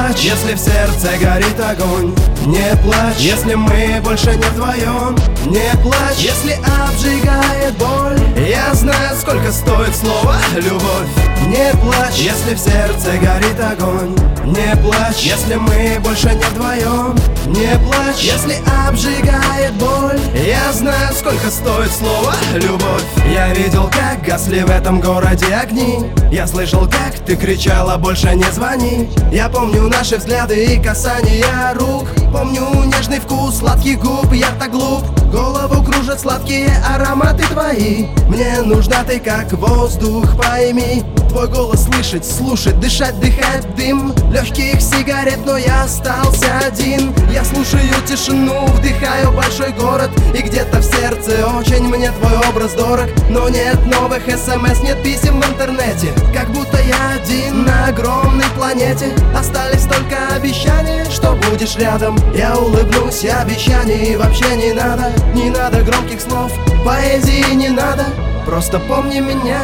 плачь, если в сердце горит огонь. Не плачь, если мы больше не вдвоем. Не плачь, если обжигает боль. Я знаю, сколько стоит слово любовь. Не плачь, если в сердце горит огонь. Не плачь, если мы больше не вдвоем. Не плачь, если обжигает боль. Я знаю, сколько стоит слово любовь. Я видел, как гасли в этом городе огни. Я слышал, как ты кричала: больше не звони. Я помню наши взгляды и касания рук. Помню нежный вкус сладких губ. Я так глуп, голову кружат сладкие ароматы твои. Мне нужна ты как воздух, пойми. Твой голос слышать, слушать, дышать, дыхать дым легких сигарет, но я остался один. Я слушаю тишину, вдыхаю большой город. И где-то в сердце очень мне твой образ дорог. Но нет новых смс, нет писем в интернете. Как будто я один на огромной планете. Остались только обещания, что будешь рядом. Я улыбнусь, обещаний вообще не надо. Не надо громких слов, поэзии не надо. Просто помни меня.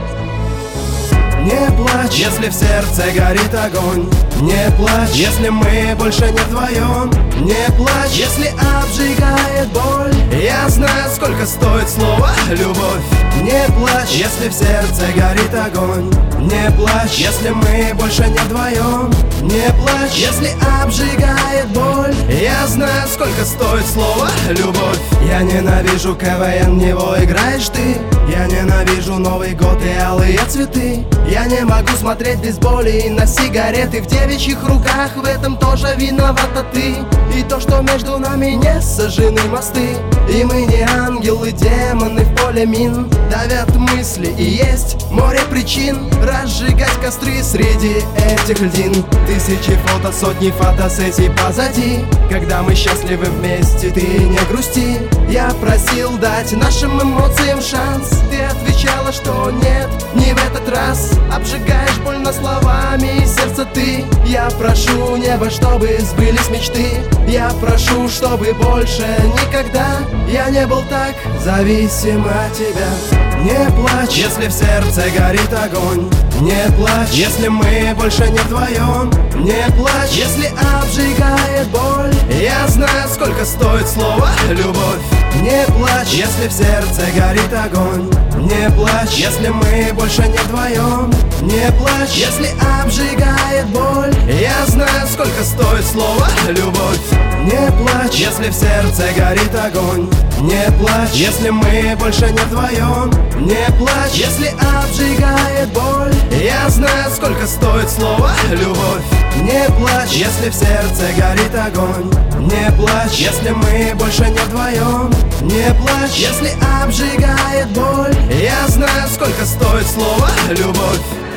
Не плачь, если в сердце горит огонь. Не плачь, если мы больше не вдвоем. Не плачь, если обжигает боль. Я знаю, сколько стоит слово любовь. Не плачь, если в сердце горит огонь. Не плачь, если мы больше не вдвоем. Не плачь, если обжигает боль. Я знаю, сколько стоит слово любовь. Я ненавижу КВН, в него играешь ты. Я ненавижу Новый год и алые цветы. Я не могу смотреть без боли на сигареты в девичьих руках. В этом тоже виновата ты. И то, что между нами не сожжены мосты. И мы не ангелы, демоны в поле мин. Давят мысли и есть море причин разжигать костры среди этих льдин. Тысячи фото, сотни фотосессий позади. Когда мы счастливы вместе, ты не грусти. Я просил дать нашим эмоциям шанс. Ты отвечала, что нет, не в этот раз. Обжигаешь больно словами сердце ты. Я прошу небо, чтобы сбылись мечты. Я прошу, чтобы больше никогда я не был так зависим от тебя. Не плачь, если в сердце горит огонь. Не плачь, если мы больше не вдвоем. Не плачь, если обжигает боль. Я знаю, сколько стоит слово любовь. Не плачь, если в сердце горит огонь. Не плачь, если мы больше не вдвоем. Не плачь, если обжигает боль. Я знаю, сколько стоит слово любовь. Не плачь, если в сердце горит огонь. Не плачь, если мы больше не вдвоем. Не плачь, если обжигает боль. Я знаю, сколько стоит слово любовь. Не плачь, если в сердце горит огонь. Не плачь, если мы больше не вдвоем. Не плачь, если обжигает боль. Я знаю, сколько стоит слово любовь.